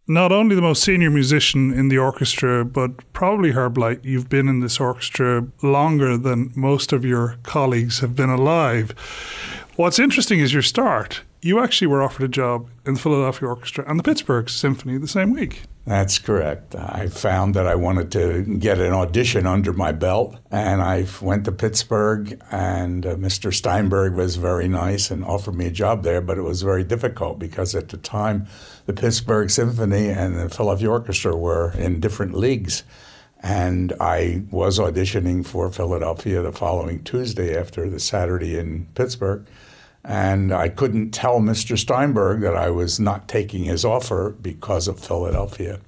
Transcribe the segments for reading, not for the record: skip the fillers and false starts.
not only the most senior musician in the orchestra, but probably, Herb Light, you've been in this orchestra longer than most of your colleagues have been alive. What's interesting is your start. You actually were offered a job in the Philadelphia Orchestra and the Pittsburgh Symphony the same week. That's correct. I found that I wanted to get an audition under my belt, and I went to Pittsburgh, and Mr. Steinberg was very nice and offered me a job there, but it was very difficult because at the time the Pittsburgh Symphony and the Philadelphia Orchestra were in different leagues, and I was auditioning for Philadelphia the following Tuesday after the Saturday in Pittsburgh. And I couldn't tell Mr. Steinberg that I was not taking his offer because of Philadelphia.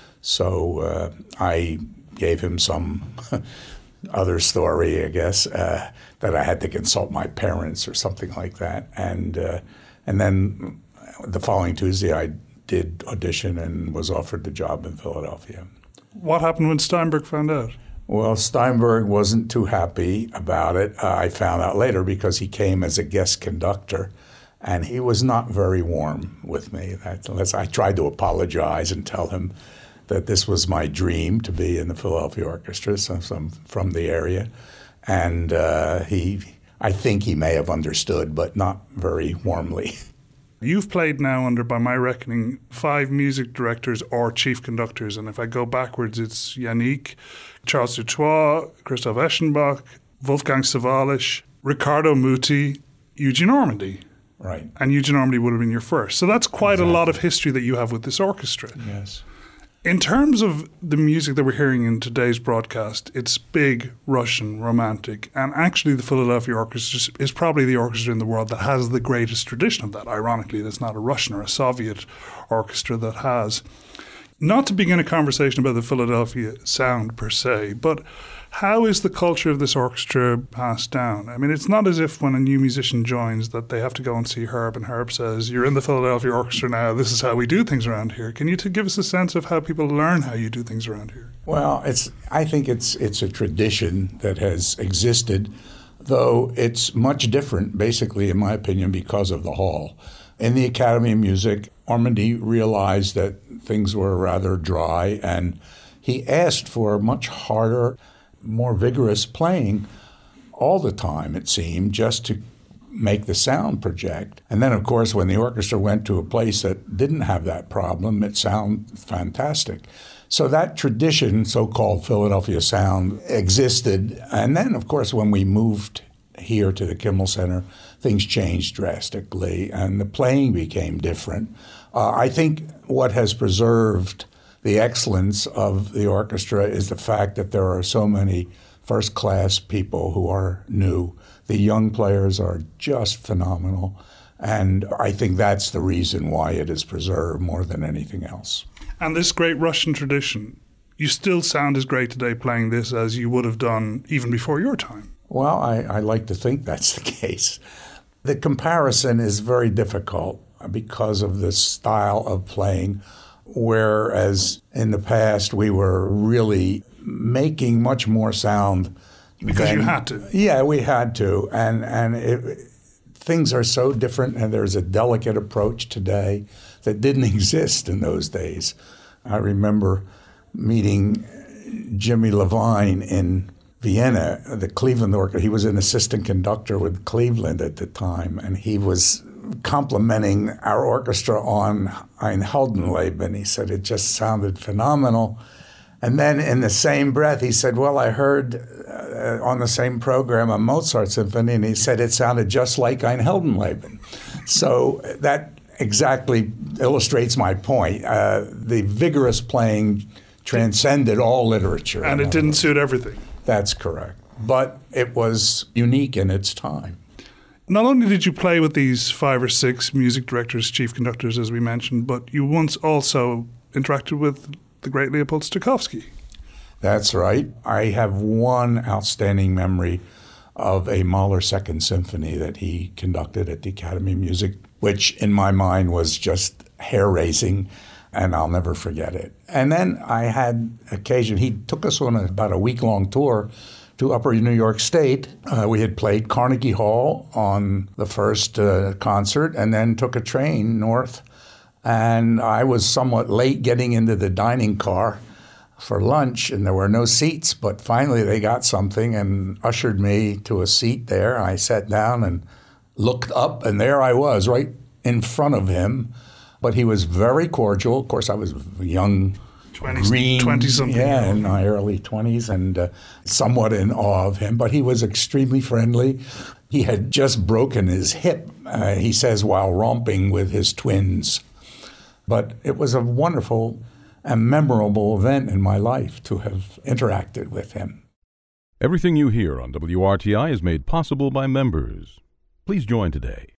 So I gave him some other story, I guess, that I had to consult my parents or something like that. And then the following Tuesday, I did audition and was offered the job in Philadelphia. What happened when Steinberg found out? Well, Steinberg wasn't too happy about it. I found out later because he came as a guest conductor, and he was not very warm with me. I tried to apologize and tell him that this was my dream to be in the Philadelphia Orchestra, so I'm from the area. And I think he may have understood, but not very warmly. You've played now under, by my reckoning, 5 music directors or chief conductors. And if I go backwards, it's Yannick, Charles Dutoit, Christoph Eschenbach, Wolfgang Sawallisch, Riccardo Muti, Eugene Ormandy. Right. And Eugene Ormandy would have been your first. So that's quite a lot of history that you have with this orchestra. Yes. In terms of the music that we're hearing in today's broadcast, it's big, Russian, romantic, and actually the Philadelphia Orchestra is probably the orchestra in the world that has the greatest tradition of that. Ironically, there's not a Russian or a Soviet orchestra that has. Not to begin a conversation about the Philadelphia sound per se, but how is the culture of this orchestra passed down? I mean, it's not as if when a new musician joins that they have to go and see Herb and Herb says, you're in the Philadelphia Orchestra now, this is how we do things around here. Can you give us a sense of how people learn how you do things around here? Well, I think it's a tradition that has existed, though it's much different, basically, in my opinion, because of the hall. In the Academy of Music, Ormandy realized that things were rather dry, and he asked for much harder, more vigorous playing all the time, it seemed, just to make the sound project. And then, of course, when the orchestra went to a place that didn't have that problem, it sounded fantastic. So that tradition, so-called Philadelphia sound, existed. And then, of course, when we moved here to the Kimmel Center, things changed drastically, and the playing became different. I think what has preserved the excellence of the orchestra is the fact that there are so many first-class people who are new. The young players are just phenomenal, and I think that's the reason why it is preserved more than anything else. And this great Russian tradition, you still sound as great today playing this as you would have done even before your time. Well, I like to think that's the case. The comparison is very difficult because of the style of playing, whereas in the past we were really making much more sound. Because you had to. Yeah, we had to. And things are so different, and there's a delicate approach today that didn't exist in those days. I remember meeting Jimmy Levine in Vienna, the Cleveland Orchestra. He was an assistant conductor with Cleveland at the time, and he was complimenting our orchestra on Ein Heldenleben. He said it just sounded phenomenal. And then in the same breath, he said, well, I heard on the same program a Mozart symphony, and he said it sounded just like Ein Heldenleben. So that exactly illustrates my point. The vigorous playing transcended all literature. And it didn't suit everything. That's correct. But it was unique in its time. Not only did you play with these 5 or 6 music directors, chief conductors, as we mentioned, but you once also interacted with the great Leopold Stokowski. That's right. I have one outstanding memory of a Mahler Second Symphony that he conducted at the Academy of Music, which in my mind was just hair-raising, and I'll never forget it. And then I had occasion, he took us on about a week-long tour to Upper New York State. We had played Carnegie Hall on the first concert, and then took a train north And I was somewhat late getting into the dining car for lunch, and there were no seats. But finally they got something and ushered me to a seat there. I sat down and looked up, and there I was right in front of him. But he was very cordial. Of course, I was young, 20-something. Yeah, in my early 20s, and somewhat in awe of him. But he was extremely friendly. He had just broken his hip, he says, while romping with his twins. But it was a wonderful and memorable event in my life to have interacted with him. Everything you hear on WRTI is made possible by members. Please join today